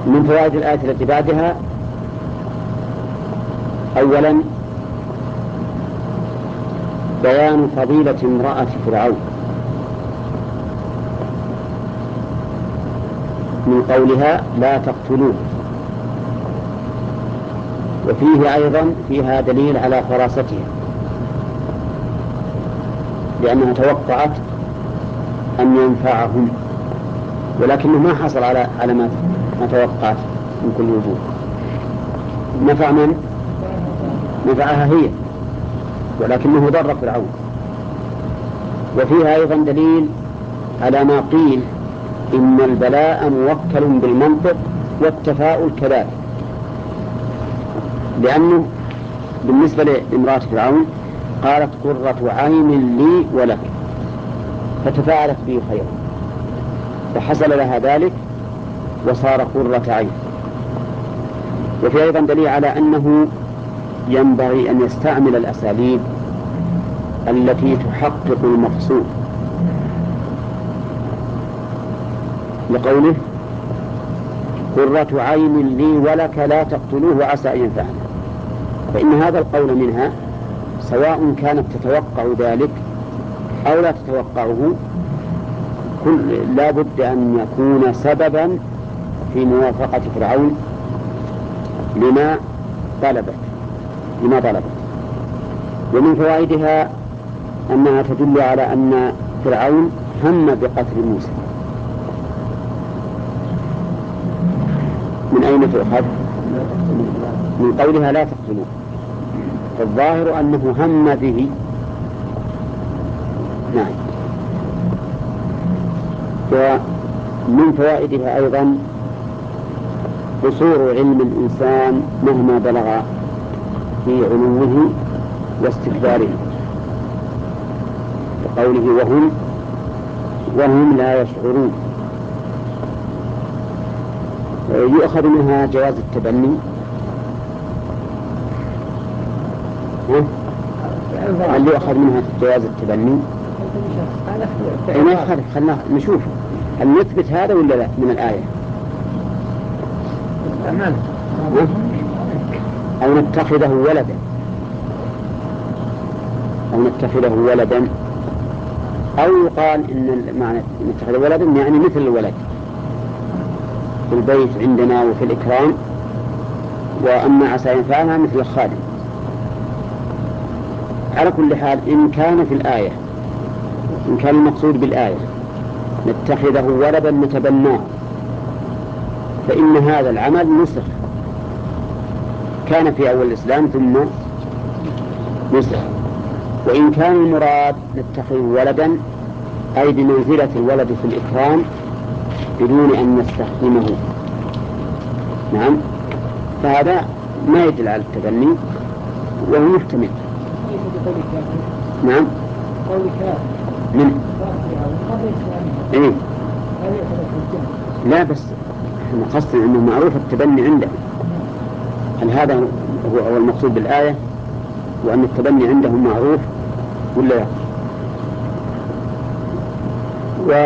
من فوائد الآية التي بعدها: أولا بيان فضيلة امرأة فرعون من قولها لا تقتلوه، وفيه أيضا فيها دليل على فراستها، لأنها توقعت أن ينفعهم، ولكنه ما حصل على ما توقعت من كل وجوه. نفع من؟ نفعها هي، ولكنه ضر فرعون. وفيها أيضا دليل على ما قيل إن البلاء موكل بالمنطق والتفاؤل كذلك، لأنه بالنسبة لامرأة فرعون قالت قرة عين لي ولك، فتفاعلت به خيرا فحصل لها ذلك وصار قرة عين. وفي أيضا دليل على أنه ينبغي أن يستعمل الأساليب التي تحقق المقصود، لقوله قرة عين لي ولك لا تقتلوه عسى أن ينفعنا، فإن هذا القول منها سواء كانت تتوقع ذلك أو لا تتوقعه لا بد أن يكون سببا في موافقة فرعون لما طلبت. ومن فوائدها أنها تدل على أن فرعون هم بقتل موسى. من أين تؤخذ؟ من قولها لا تقتلوه، فالظاهر أنه هم به. نعم. ومن فوائدها أيضا قصور علم الإنسان مهما بلغ في علوه واستكباره، وقوله وهم لا يشعرون. يؤخذ منها جواز التبني. هل يؤخذ منها جواز التبني؟ ما يخالف، خلنا نشوف هل نثبت هذا ولا لا من الآية، أو نتخذه ولدا، أو يقال إن معنى نتخذه ولدا يعني مثل الولد في البيت عندنا وفي الإكرام، وأما عسى ينفعنا مثل الخادم. على كل حال إن كان في الآية، إن كان المقصود بالآية نتخذه ولدا نتبناه، فإن هذا العمل نسخ، كان في أول الإسلام ثم نسخ. وإن كان المراد نتخذه ولدا أي بمنزلة الولد في الإكرام بدون أن نستخدمه، نعم، فهذا ما يدل على التبني وهو محتمل. نعم. من إيه؟ لا بس احنا قصدنا انه معروف التبني عنده. هل هذا هو المقصود بالآية وأن التبني عندهم معروف ولا لا؟